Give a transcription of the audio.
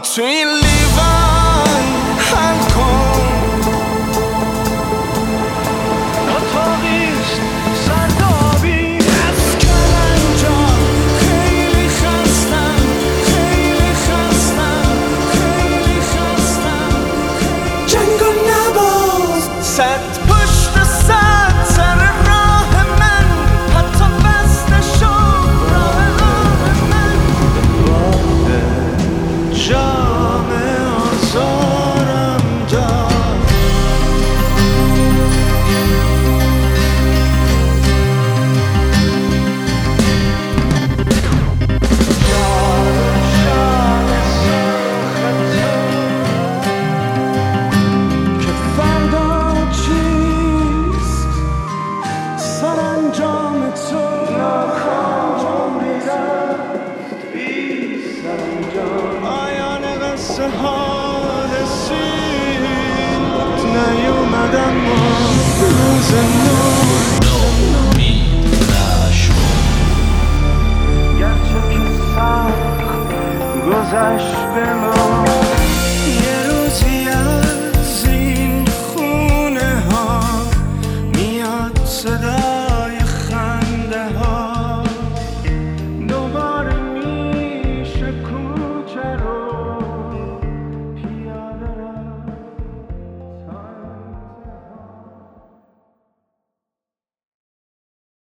تو این لیوان حل کن. اتاقیست سردابی از کلنجار خیلی خستم، خیلی خستم، خیلی خستم. جنگو نباز صد پشت صد سر راه من، حتی بسته شد راه من. جام آزارم داد. شام سرخ که فردا چیست سرانجام تو. پایان قصه ها رسید، نیومدم ما روز نومید نشو. گرچه که سخت گذشت به ما